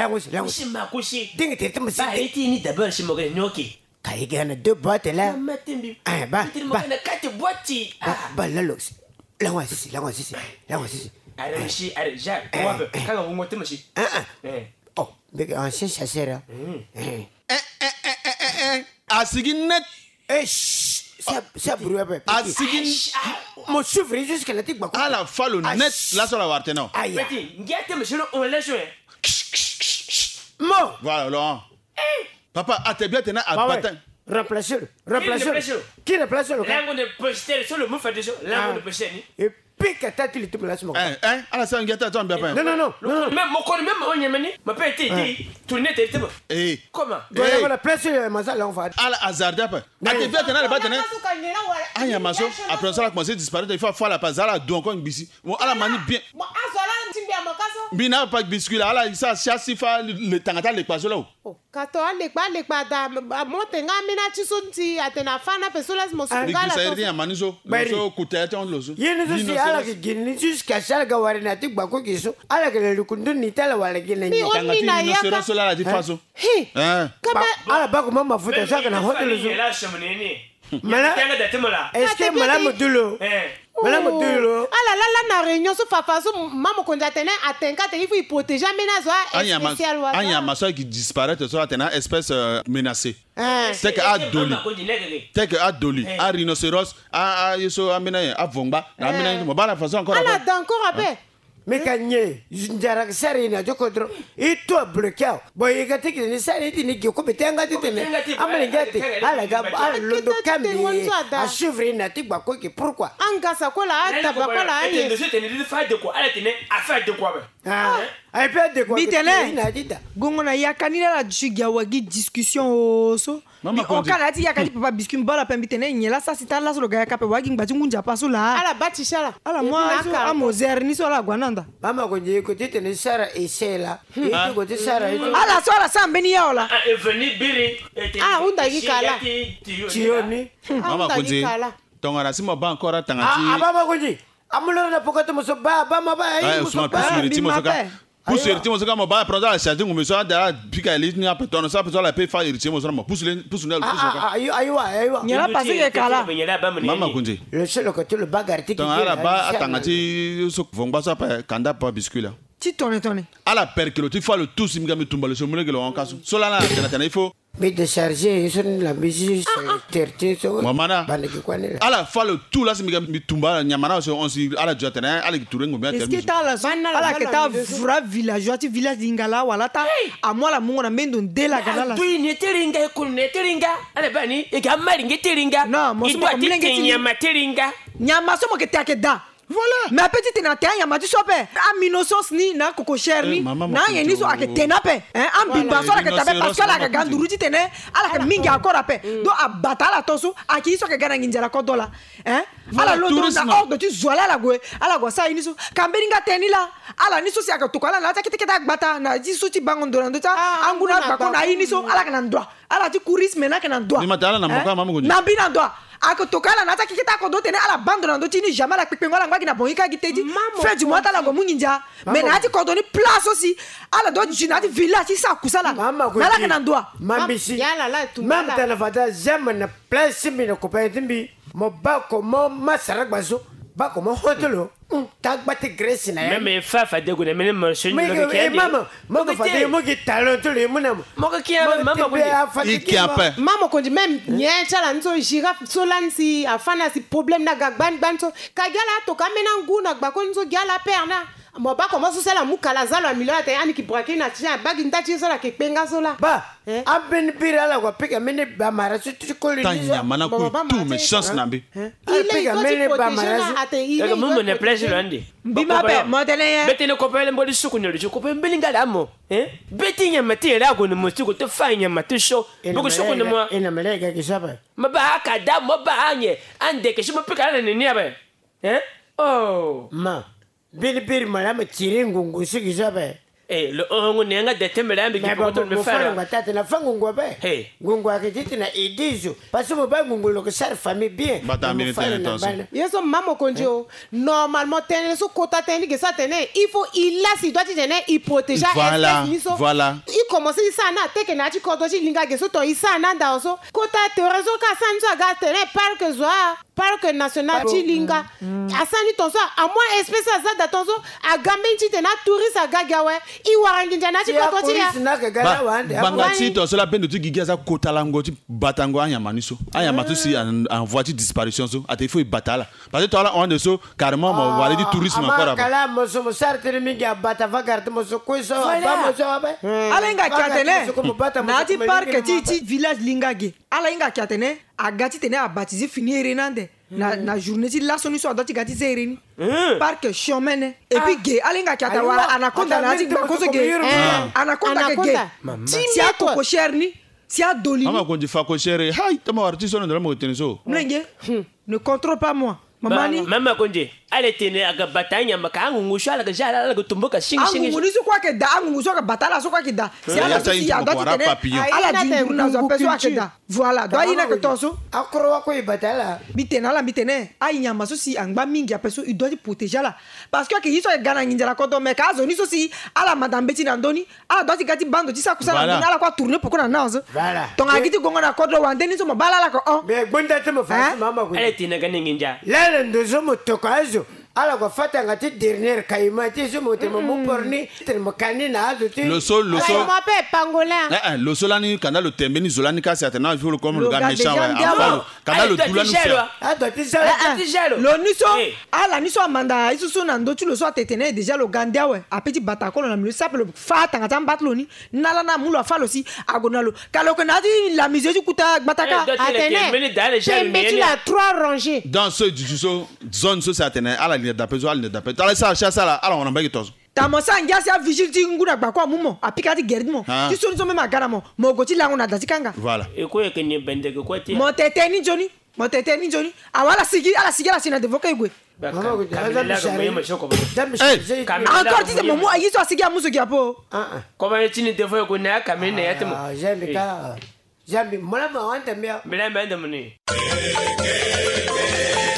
langusi. Makushi. Dingue t'es comme ça. Bah, il ni d'abord chez moi gnocchi. Kai gana 2 boîtes là. Matembi. Bah. Na 4 boîtes. Bah la lox. Langusi. Allez, allez, Jacques. Quand on monte monsieur. Oh, mais ancien chasseur. Asigin net. Ça brûle un peu. Asigin. Mon souffre jusqu'à la tique. À la fall net. Là sur la wartena. Aïe. Petit, gâte monsieur, on l'a joué. Mon. Voilà, Laurent. Papa, à tes bien, t'es à bâtin. Remplace-le. Qui remplace le Là, on est posté sur le mot fait de ça. Là, on est posté. Et puis, qu'à ta tu te places mon. À la salle, gâte, attends, bien pas. Non. Même mon corps, même on y a mené. Ma père était dit, tourner tes tébos. Eh. Comment? Voilà, la place, Mazal, on va. À la hasard, d'après. À tes bien, t'es à bâtin. Ah, y'a maso. Après ça, la commencé à disparaître. Il faut faire la passe à la donc encore une bici. Bon, à la manie bien. Bina pas de biscuit là, ça chasse le tangata le paso là. Kato alekba da monte ngamina chisunti atena fana pesolas mosungala. Ça rien manizo. Manizo kutete on lozo. Yene zo si ala ke gini jusqu'à ça ga wari na tik bako kiso. Ala ke le kundu ni tala wala gine ni. Tangati no sera sola la di faso. Ala bako mama futa ça na hotel zo. Mala. Est-ce que madame Dulo? Madame Dulo. Ala la na réunion so fafa so maman konja tena atenka te il faut protéger menazo spécial wa. Anya maso qui disparaît so atena espèce menacée. C'est que a doli. C'est que a doli. A rhinocéros, a yeso amena a vomba. Amena mo bala façon encore. Ala d'encore après. Mais kanye njara sari na jokodro ito blokao boy gati ni sari ni ko betenga tene amale gati ala ga ala londo kambi a suivre na tikba ko ki pourquoi angasa ko la ata ba ko la ani ne tene de fa de quoi ala tene a fa de quoi ai pe de quoi bitele gongo na yakanila la jugia wagi discussion so o kana ti yakati papa biscuit mbala pembi tene nyela sa sita la so lo ga kape wagi ngbaji ngunja paso la ala batishala ala moi so amozer ni so la gwananda mama ko je ko tete ni sara esela ito ko te sara ito ala so la sambe ni yaola e veni biri unda gikala tioni mama ko je tongara simo ba encore tangati mama ko je amulo na pokoto muso ba maba ai muso ba pousse irrité mo saka mo ba prendre la charge mo so da pika li ni après ton ça peut la paix faire irrité mo so mo pousse aywa nyala passer ke kala mama kunje le seul côté le bagarre tiki ala ba atangati so vongba so pa kanda pa biscuit là ti tonne ala perkilo ti fa le tout simga mi tumba le so mo le en kaso so là il faut mais décharger sur la musique terté so mamana ala fa le tout là simga mi tumba nyamana so on si ala jotena ala ki turengo bien est-ce que ta la ala que ta vra villageois ti village dingala wala ta a moi la mungo na mendo ndela gala tu ni teringa ko ne teringa ala bani e ga mari nge teringa non mo so mo mlenge nyama teringa nyama so mo ke ta ke da voilà mais petite na te nyama ti sope aminosos ni na koko cher ni na yeni so ake tenape am bimba so la ke tape parce que la ka ganduru ti tene ala ke mingi encore ape do abata la tosu aki so ke gana nginjala ko dola ala lo do na ordo ti zola la go sa yini so kamberinga teni la ala ni so si aka tukala na ta kiteketa gbata na ji so ti bangondo ndo ta anguna ba ko na yini so ala kana ndwa ala ti kuris mena kana ndwa ni matala na moka mamu na bina ndwa ako tokala na ta kikita ko do tene ala bando na ndo ti ni jamais la pipengola ngaki na boyika giteji fait du mois ala go munginja mais na ti ko do ni place aussi ala do jina ti village ti sa kusala na la kana ndwa mambisi yala la tu mam tana fata jamais na place mi na ko pa timbi mo ba ko mo masara gbazo ba ko mo hotelo tagbati grace na ya même fafa de go na mene mo so ni mo ke mama mo ko fata mo ki talent to le muna mo ko kia mama ko iki apa mama ko di même nyencha la nso jira solansi afana si problème na gagban banso kagala to kamena nguna gba ko nso gala perna mo ba ko mo so sala mukala zalo amilo ate ani ki brake na tia bagi ntati so la ke penga so la ba aben pirala ko pika mene ba mara su ti ko le tanya mana ko tout mais chance nambi pika mene ba mara daga mo ne pleasure ande bima be modele beti ne ko pele mbodi suku ne ko pe mbelinga la mo beti nya mate ra go ne mo suku to fa nya mate show bugo suku ne mo ina melega ki saba ma ba ka da mo ba anye ande ke shimo pika na ne ne ba oh ma bili mara ma tiringu ngusi ki saba le ongo nenga de tembelambi ki poto me fara ngwatata na fango ngwabe ngwa ke titi na idizo parce que ba ngolo que ça famille bien yeso mamo konjo normalement tene so kota tene que ça tene il faut il là si doit tene il protéger voilà il commence ça na te que na ti koto ti linga que so to isa na da so kota te rezo ka sanzo ga tene parc national ti linga asani tonso a moi espèce ça da tonso a gambe ti tena touriste a gagawe i warangi jana ti koto ti ya bangati to cela peine de giga za kota lango ti batango anyamaniso anyamatu si en voiture disparition so ate faut batala parce que toi là on de so carrément mo wala di tourisme encore kala mo so sarte mi ga bata vagar mo so ko so ba mo so ba alenga kiatene na ti parc ti village lingage alenga kiatene agati tene a baptisé finir renande na journée ti la soni so adoti gati sereni parc chomene et puis ge alenga kiata wala anaconda na ti ko so ge anaconda ge ti a ko cherni si a doli mama ko di fa ko chere hay tama warti so ndra mo teniso mlenge ne contrôle pas moi mamani mama konje ale tene aga batanya maka ngungusho ala jala ala gutumbuka shingi ngungusho kwa ke da ngungusho ka batala so kwa ke da si ala si ya doti tene ala dingu na zo peso ke da voilà do ina ke toso akoro wa ko batala bitene ai nyama so si angba mingi apeso il doit protéger là parce que yiso e gana nginjala ko do me ka zo ni so si ala madame beti na ndoni ala doti gati bando ti sa kusala na ala kwa tourner poko na nazo to ngagiti gongo na kodro wande ni so mabala la ko be gonda te mo fa mama ko ale tene gana nginja ndozo motokazo ala kwa fata ngati dernière kaima ti so motema mo porni te mo kanina azo ti le sol mo pe pangolin le sol ani kana le tembe ni zolani ka certainement il faut le comme le gars méchant ouais kana le doula nous fait lo niso ala niso amanda isu so na ndo tu lo so tetene déjà le gandia ouais a petit batakolo na le sape fata ngata mbatlo ni nala na mulo afalo si agonalo kaloko na di la misé du kuta bataka atene tembe tu la 3 rangées dans ce zone so certainement ala d'apeso al ne d'apeso ala sa chassa la ala on embeki tozo tamosa ngasi a vigile ti nguna gba kwa mumo apikati gerimo ti so ni so me magara mo goti lango na datikanga voilà e ko yeke ni bende ko kwati mo tete ni joni awala sigi ala sina devoka igwe encore ti mo ayiso asigi amuso ki apo ko ba ti ni devoka ko na kamene yatimo jambi mola ma wanta mia mila mende muni